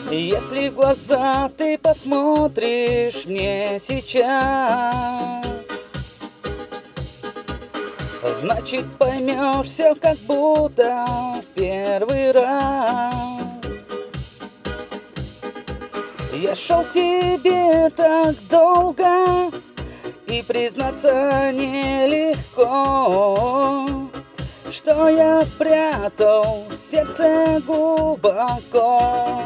Если в глаза ты посмотришь мне сейчас, значит поймешь все как будто в первый раз. Я шел к тебе так долго, и признаться нелегко, что я прятал в сердце глубоко.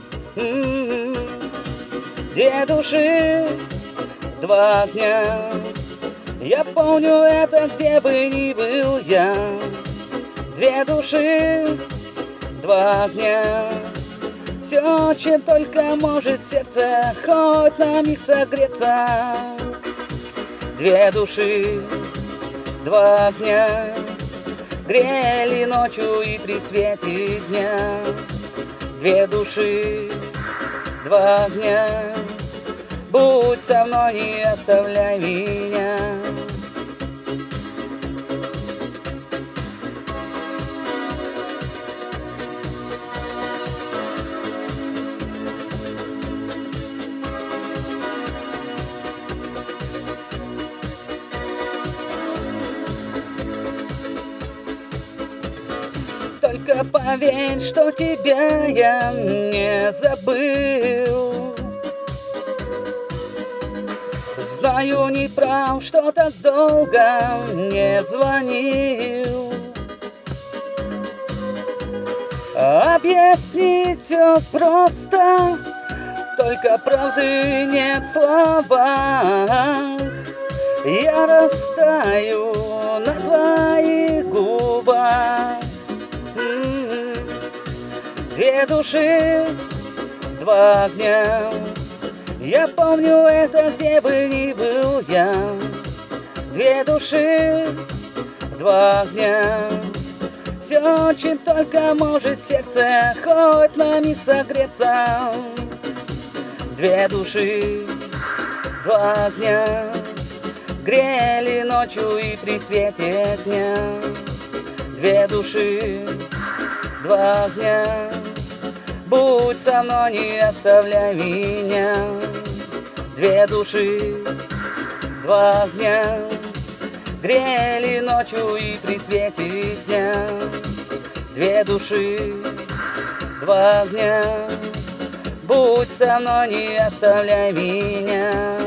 Две души, два огня. Я помню это, где бы ни был я. Две души, два огня. Все, чем только может сердце хоть на миг согреться. Две души, два огня. Грели ночью и при свете дня. Две души, два огня. Будь со мной, не оставляй меня. Только поверь, что тебя я не забыл. Знаю, не прав, что так долго не звонил. Объяснить все просто, только правды нет в словах. Я растаю на твоих губах. Две души, два огня. Я помню это, где бы ни был я. Две души, два огня. Все, чем только может сердце хоть на миг согреться. Две души, два огня. Грели ночью и при свете дня. Две души, два огня. Будь со мной, не оставляй меня. Две души, два огня. Грели ночью и при свете дня. Две души, два огня. Будь со мной, не оставляй меня.